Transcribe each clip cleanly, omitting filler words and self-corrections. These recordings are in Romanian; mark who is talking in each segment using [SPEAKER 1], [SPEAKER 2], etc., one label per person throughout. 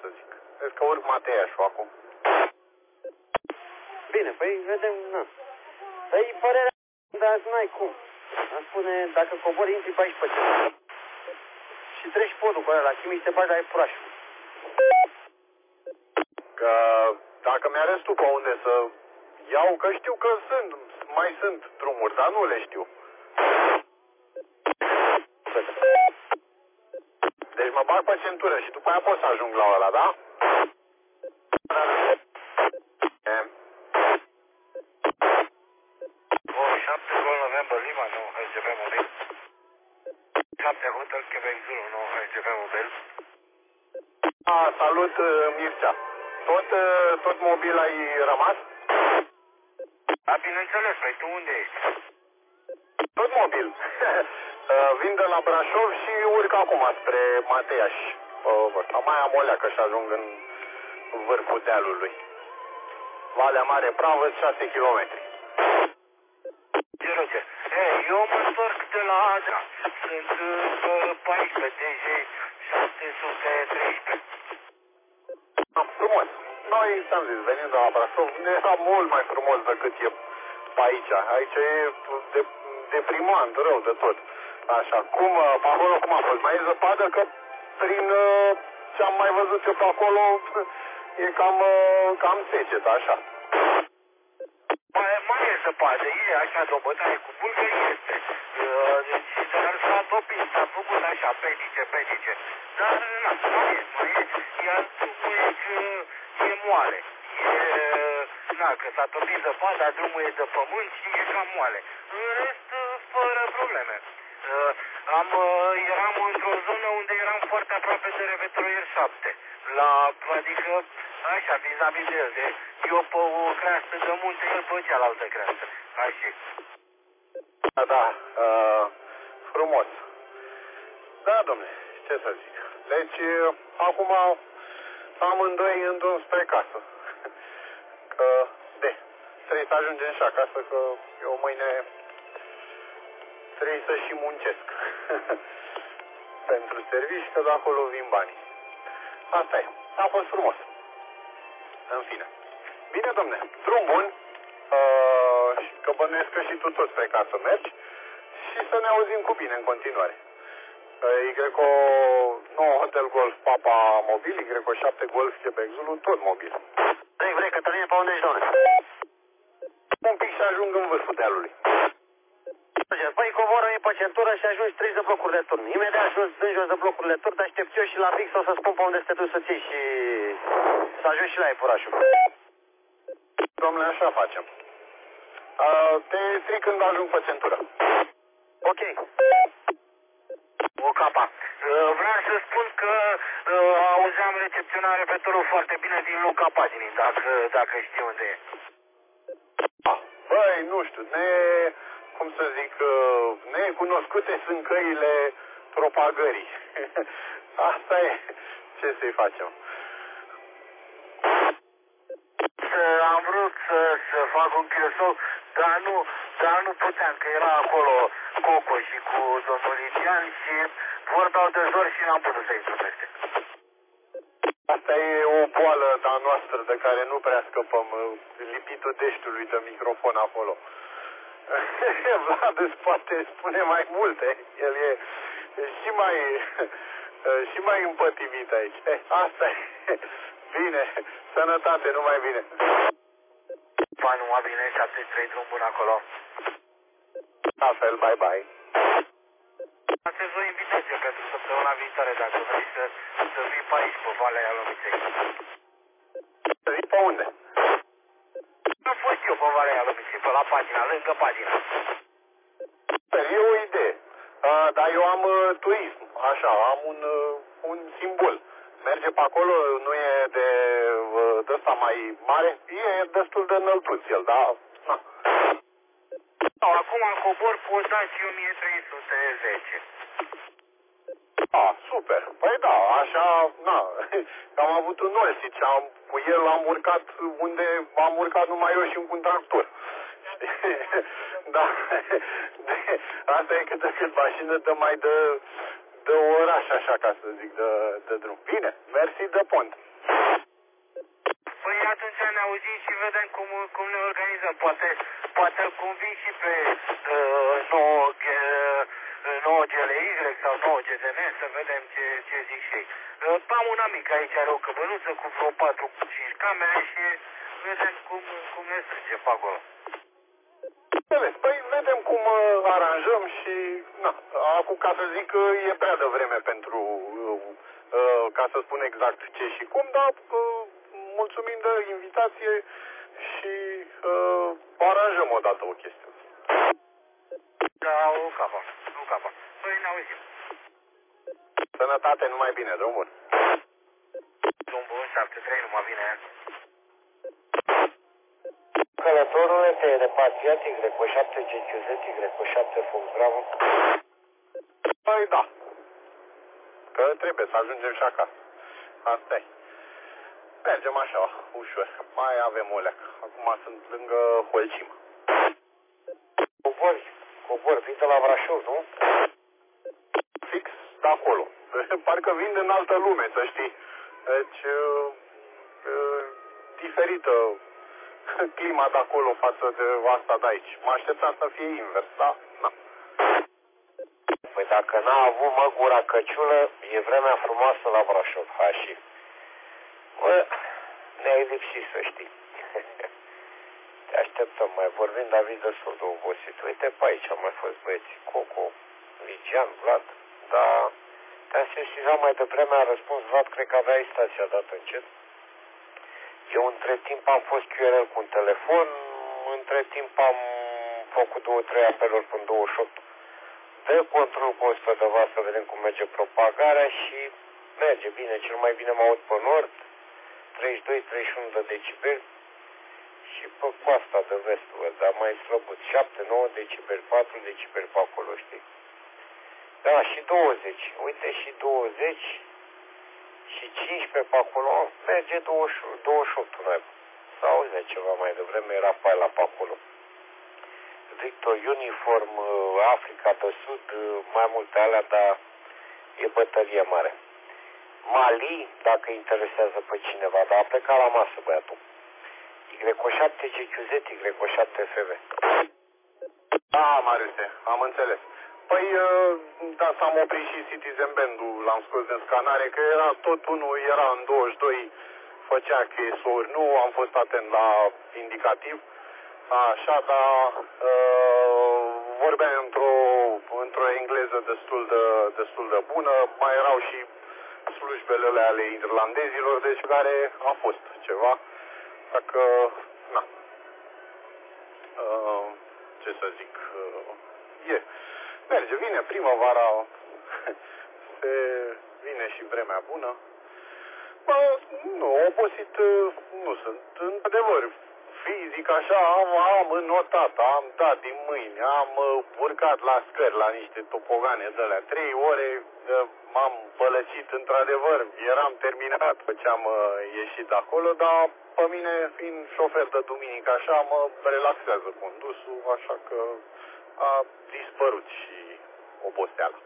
[SPEAKER 1] să zic. Vezi că urc Mateiașul acum.
[SPEAKER 2] Bine, păi vedem, na. Păi părerea, dar n-ai cum. Îmi spune, dacă cobori, intri pe aici pe centură. Și treci podul cu ăla la Chimici, te bagi la Iepurașul.
[SPEAKER 1] Că dacă mi-arăți tu pe unde să iau, că știu că mai sunt drumuri, dar nu le știu. Deci mă bag pe centură și după aia pot să ajung la ăla, da?
[SPEAKER 3] Oh, 7 Gol November Lima, nu, HGV mobil. 7 Hotel Quebec Zulu, nu, HGV mobil.
[SPEAKER 1] Salut, Mircea. Tot mobil ai rămas?
[SPEAKER 3] Da, bineînțeles, păi tu unde ești?
[SPEAKER 1] Tot mobil. Vin de la Brașov și urc acum spre Mateiaș. Mai am o leacă și ajung în vârful dealului. Valea Mare Pravă, 6 km.
[SPEAKER 3] Eu mă întorc de la Adra. Sunt 14, DG 713.
[SPEAKER 1] Frumos. Noi, ți-am zis, venind de la Brașov, era mult mai frumos decât e pe aici. Aici e deprimant, rău de tot. Așa, pe acolo cum a fost? Mai e zăpadă? Că prin ce am mai văzut eu pe acolo e cam secetă, așa.
[SPEAKER 3] Mai e zăpadă, e așa de o bătaie cu bulgă, este. Dar s-a topit, s-a făcut așa, pedice. Dar, mai e. Iar drumul e moale. Că s-a topit zăpada, drumul e de pământ și e cam moale. În rest, fără probleme. Eram într-o zonă unde eram foarte aproape de Revetroier 7. Adică, așa, vis-a-vis de el. Eu pe o creastă de munte, el pe cealaltă creastă. Așa.
[SPEAKER 1] Da, frumos. Da, domne, ce să zic. Deci, acum amândoi în drum spre casă. Că, trebuie să ajungem și acasă, că eu mâine trebuie să și muncesc. Pentru servici, că de acolo vin banii. Asta e. A fost frumos. În fine. Bine, domne, drum bun. Că bănuiesc că și tu tot spre casă mergi. Și să ne auzim cu bine în continuare. Y9 Hotel Golf Papa mobil, Y7 Golf Quebec Zulu, tot mobil.
[SPEAKER 2] Vrei, Cătăline, pe unde ești, doamne?
[SPEAKER 1] Un pic și ajung în vârful dealului.
[SPEAKER 2] Păi coboră-i pe centură și ajungi 30 de blocuri de turn. Imediat ajuns în jos de blocurile de turn, te aștept eu și la fix o să spun pe unde să te duci să ții și să ajungi și la Iepurașul.
[SPEAKER 1] Domnule, așa facem. Te stric când ajung pe centură.
[SPEAKER 2] Ok.
[SPEAKER 3] O capa. Vreau să spun că auzeam recepționarea repetului foarte bine din Luca Paginii, dacă știi unde e.
[SPEAKER 1] Băi, nu știu, cum să zic, necunoscute sunt căile propagării. Asta e. Ce să-i facem?
[SPEAKER 3] Am vrut să fac un chiosou, dar nu puteam, că era acolo Coco și cu domnul Lidian și vorbeau de zor și n-am putut să-i peste.
[SPEAKER 1] Asta e o boală a noastră de care nu prea scăpăm, lipitul deștului de microfon acolo. Vlad îți poate spune mai multe, el e și mai împătimit aici. Asta e. Bine, sănătate, numai bine.
[SPEAKER 3] Pa, numai bine, 73 drum bun acolo.
[SPEAKER 1] La fel, bye.
[SPEAKER 3] Astăzi o invitație pentru săptămâna viitoare, dacă vrei să vii pe aici, pe Valea Ialomiței.
[SPEAKER 1] Să vii pe unde?
[SPEAKER 3] Am fost eu pe Valea Ialomiței, pe la pagina, lângă pagina.
[SPEAKER 1] E o idee. Dar eu am turism, așa, am un simbol. Merge pe acolo, nu e de ăsta mai mare, e destul de înăltuț el, dar... Na.
[SPEAKER 3] Acum cobor pozați 1310.
[SPEAKER 1] Super. Păi da, așa, am avut un Olsic, cu el am urcat unde am urcat numai eu și un tractor. Da, asta e cât de cât mașină dă mai de oraș, așa ca să zic, de drum. Bine, mersi de pont.
[SPEAKER 3] auzim și vedem cum ne organizăm. Poate îl convin și pe 9 GLY sau 9 GDN să vedem ce zic și ei. Am un amic aici, are o căbănuță cu vreo 4-5 camere și vedem cum ne strânge pe acolo.
[SPEAKER 1] Păi vedem cum aranjăm și, acum ca să zic că e prea devreme pentru, ca să spun exact ce și cum, dar mulțumim de invitație și aranjăm odată o chestie.
[SPEAKER 3] Da, o capa. Păi ne auzim.
[SPEAKER 1] Sănătate, numai bine, drum bun.
[SPEAKER 3] Drum bun, 73, numai bine.
[SPEAKER 2] Călătorule, te repatriat Y7 GQZ, Y7 Fox Bravo.
[SPEAKER 1] Păi da, că trebuie să ajungem și acasă. Asta e. Mergem așa, ușor. Mai avem o leacă. Acum sunt lângă Holcim.
[SPEAKER 2] Cobor, vii de la Brașov, nu?
[SPEAKER 1] Fix de acolo. Parcă vin în altă lume, să știi. Deci, diferită clima de acolo față de asta de aici. Mă așteptam să fie invers, da? Na.
[SPEAKER 2] Păi dacă n-a avut gura căciulă, e vremea frumoasă la Brașov, și. Bă, ne-ai lipsit, să știi. Te așteptăm, mai vorbim, David, destul de obosit. Uite pe aici au mai fost băieții, Coco, Ligian, Vlad, dar te-am sesizat mai devreme, a răspuns Vlad, cred că aveai stația dată încet. Eu între timp am fost QRL cu un telefon, între timp am făcut 2-3 apeluri până 28 de control cu 100 de V să vedem cum merge propagarea și merge bine, cel mai bine mă aud pe nord, 32-31 de decibeli și pe coasta de vest, dar mai slăbut, 7-9 decibeli, 4 decibeli pe acolo, știi? Da, și 20, uite și 20 și 15 pe acolo, merge 28 noi. Sau auzi ceva mai devreme, era Paila pe acolo. Victor Uniform, Africa de Sud, mai multe alea, dar e bătălie mare. Mali, dacă interesează pe cineva, dar a plecat la masă băiatul. Y7 GQZ, Y7 FV.
[SPEAKER 1] Da, Mariuse, am înțeles. Păi, da, s-am oprit și Citizen Band-ul, l-am scos din scanare, că era tot unul, era în 22, făcea chesuri, nu am fost atent la indicativ, așa, dar vorbeam într-o engleză destul de bună, mai erau și slujbele ale irlandezilor, deci care a fost ceva, dacă, na, ce să zic, merge, vine primăvara, vine și vremea bună. Bă, nu, obosit nu sunt. Într-adevăr, fizic așa, am înnotat, am dat din mâini, am urcat la scări, la niște topogane de alea, 3 ore, m-am pălăcit, într-adevăr, eram terminat pe ce am ieșit de acolo, dar pe mine, fiind șofer de duminică așa, mă relaxează condusul, așa că a dispărut și oboseala.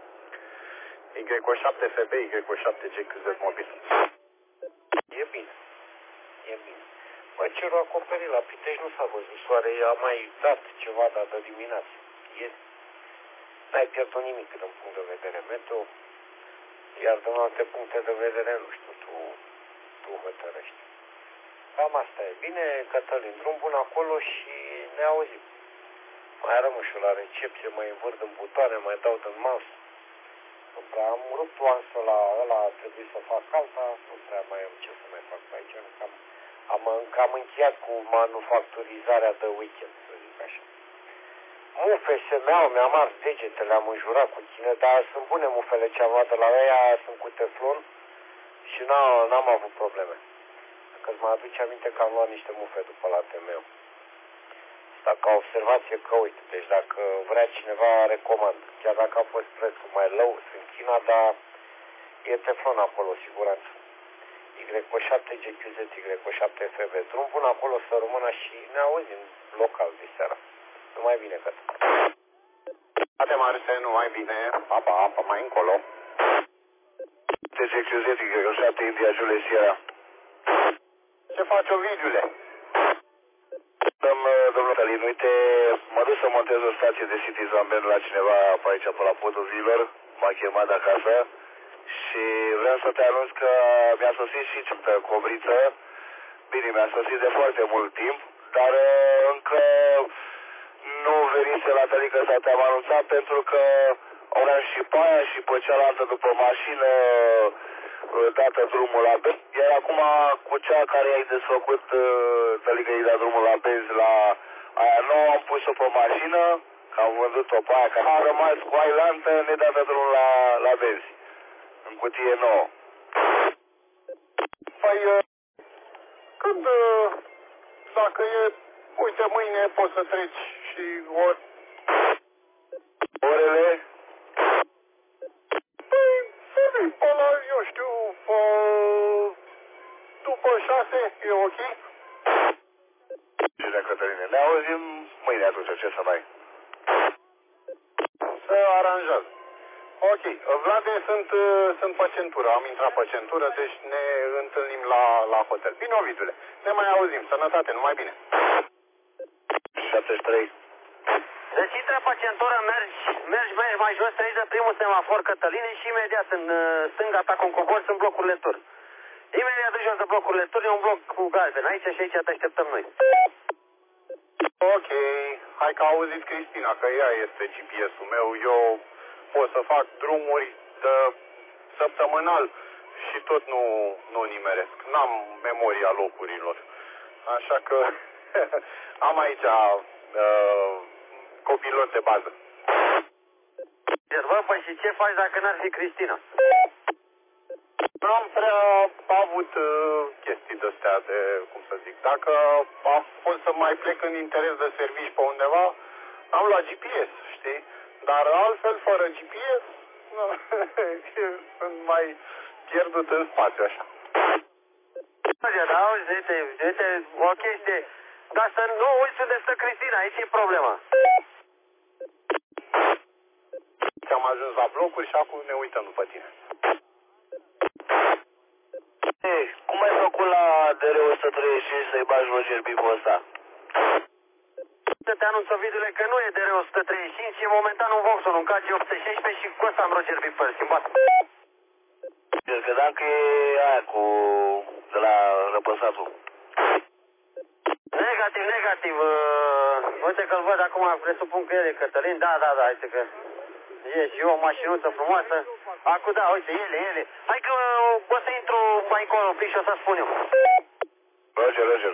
[SPEAKER 1] Y7 FB, Y7 GQZ mobil.
[SPEAKER 2] E bine. Bă, cerul acoperit la Pitești nu s-a văzut soare, a mai dat ceva de dimineață. N-ai pierdut nimic din punct de vedere meteo, iar din alte puncte de vedere, nu știu, tu hotărăști. Cam asta e. Bine, Cătălin, drum bun acolo și ne auzim. Mai rămân și la recepție, mai învârt în butoane, mai dau din mouse. Nu prea am rupt oansă la ăla, a trebuit să fac alta, nu prea mai am ce să mai fac pe aici. Am încheiat cu manufacturizarea de weekend, să zic așa. Mufe mi-am ars degetele, am înjurat cu tine, dar sunt bune mufele ce am luat de la ea, sunt cu teflon și n-am avut probleme. Dacă îți mai aduce aminte că am luat niște mufe după la TMU. Asta ca observație că uite, deci dacă vrea cineva, recomand. Chiar dacă a fost prețul mai low, sunt China, dar e teflon acolo, siguranță. Y7 GQZ, Y7 FB. Drum bun acolo să rămână și ne auzim local de seara. Numai bine, Cătă.
[SPEAKER 1] Ate Marse, numai bine. Apa, mai încolo. GQZ, Y7 India Julia Sierra. Ce faci Ovidiule?
[SPEAKER 2] Domnul Călin, uite, mă duc să montez o stație de City Zambien la cineva pe aici, pe la podul Zilor, m-a chemat de acasă și vreau să te anunț că mi-a sosit și cealaltă cobriță. Bine, mi-a sosit de foarte mult timp, dar încă nu venise la tălică să te-am anunțat pentru că aveam și pe aia și pe cealaltă după mașină dată drumul la benzi, iar acum cu cea care ai desfăcut tălică i-a dat drumul la benzi la aia nouă, am pus-o pe mașină, că am vândut-o pe aia, că am rămas cu ailantă nedată drumul la benzi, în cutie nouă.
[SPEAKER 1] Păi, când, dacă e, uite, mâine poți să treci și ori...
[SPEAKER 2] Orele?
[SPEAKER 1] Păi, să vii pe la, eu știu, după 6, e ok?
[SPEAKER 2] Bine, Cătăline, ne auzim mâine atunci, ce să mai...
[SPEAKER 1] Se aranjează. Ok, Vlade, sunt pe centură, am intrat pe centură, deci ne întâlnim la hotel. Bine, Ovidule, ne mai auzim, sănătate, numai bine.
[SPEAKER 2] 73.
[SPEAKER 4] Deci intră pe centură, mergi mai jos, treci de primul semafor Cătăline și imediat în stânga ta cum cobori sunt blocurile turn. Imediat de jos de blocurile turn e un bloc cu galben, aici și aici te așteptăm noi.
[SPEAKER 1] Ok, hai că auziți Cristina, că ea este GPS-ul meu, eu pot să fac drumuri de săptămânal și tot nu nimeresc, n-am memoria locurilor, așa că am aici copilot de bază.
[SPEAKER 4] Bă, păi și ce faci dacă n-ar fi Cristina?
[SPEAKER 1] N-am prea avut chestii de-astea de, cum să zic, dacă a fost să mai plec în interes de servici pe undeva, am luat GPS, știi? Dar altfel, fără GPS, sunt mai pierdut în spațiu, așa.
[SPEAKER 4] Da, auzi, uite, o chestie, dar să nu uiți unde stă Cristina, aici e problema.
[SPEAKER 1] Am ajuns la blocuri și acum ne uităm după tine.
[SPEAKER 2] Ei, cum ai făcut la DR-135 să-i bagi Roger Bipul ăsta?
[SPEAKER 4] Să te anunț, Ovidule, că nu e DR-135, e momentan un Vauxhall, un KG816 și cu ăsta am Roger Bipul schimbat.
[SPEAKER 2] Eu credeam că e aia cu... de la răpăsatul.
[SPEAKER 4] Negativ, uite că-l văd acum, presupun că el e Cătălin, da, uite că e și eu o mașinuță frumoasă. Acum da, uite, ele. Hai că o să intru mai încolo un pic și o să spun eu.
[SPEAKER 2] Roger.